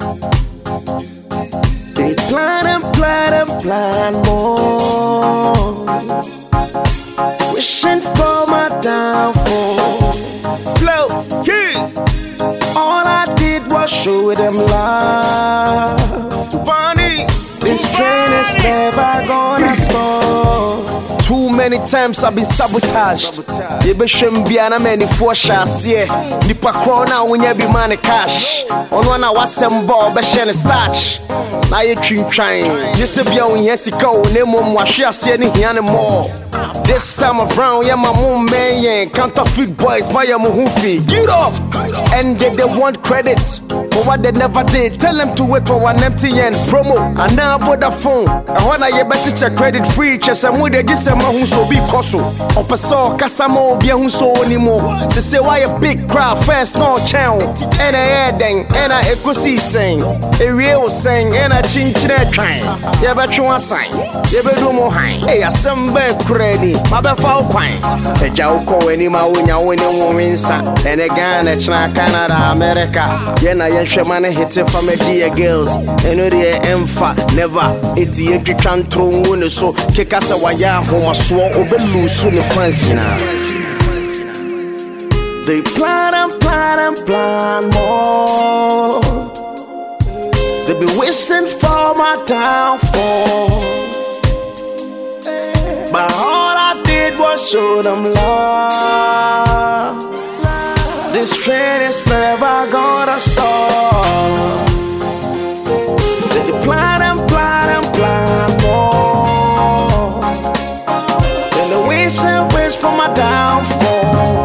They plan and plan and plan more, wishing for my downfall. Flow, yeah. All I did was show them love. Bunny, this train is never gonna stop. Too many times I've been sabotaged. You be shame biana many for shots, yeah. Nipa crona when you be money cash. On one I was some ball, be shane starch. Now you trying. You say be on yes, you go, name on wash your any more. This time around, yeah, my mom man, yeah, counterfeit boys, my muhufi. Get off! And they want credit for what they never did. Tell them to wait for one MTN promo. And now for the phone. And when I better check credit free, chess and with the Gisema who so be coso. Up a saw, Casamo, be who so anymore. To say why a big crowd first no channel. And a heading, and a ecosi saying, a real saying, and a chinchina train. Yeah, but you want sign. Yeah, but do more high. Hey, a some bad credit. My bad foul pine. A jauko any mawina winning woman, and again, it's not Canada, America. Yena Yenshaman hit it from a Gia girls. And the Emfa never. It's the empty throw winner so kick us a wire home a swore over loose in the fancy now. They plan and plan and plan more. They be wishing for my downfall. But all I did was show them love. This train is never gonna stop. They plan and plan and plan more. Then the wish and wish for my downfall.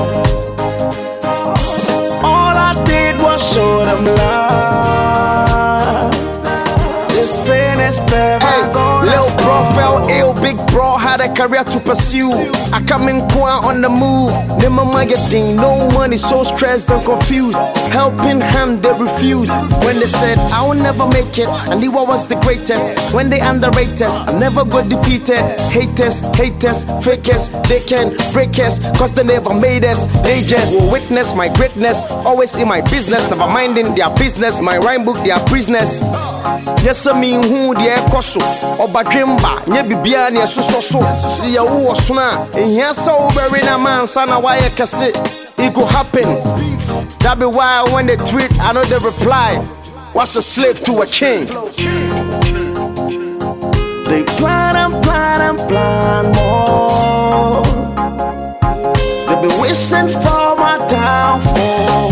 All I did was show them love. This train is never gonna stop. Bro fell ill, big bro had a career to pursue. I come in quiet on the move. Never mind getting no money, so stressed and confused. Helping hand, they refused. When they said I will never make it, I knew I was the greatest. When they underrate us, I never got defeated. Haters, fakers, they can break us, cause they never made us. They just will witness my greatness. Always in my business, never minding their business. My rhyme book, their prisoners. Yes, I mean who the koso oba dreamba nye bibia ne so see ya wo sona ehia so very na man sana why kase it go happen. That be why when they tweet I know they reply, what's a slave to a king? They plan and plan and plan more. They be wishing for my downfall.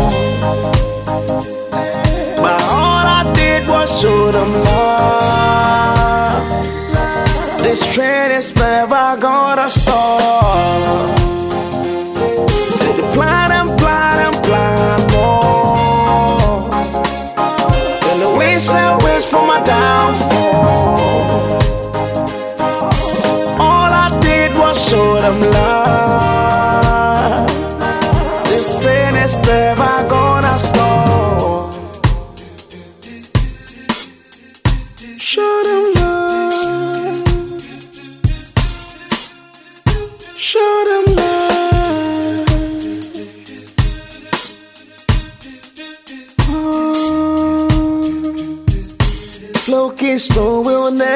But all I did was show them love. This train is never gonna stop. They plan and plan and plan more. Then the wish and wish for my downfall. All I did was show them love. This train is never gonna stop. Show them love. Show them love. Flow Kingston will never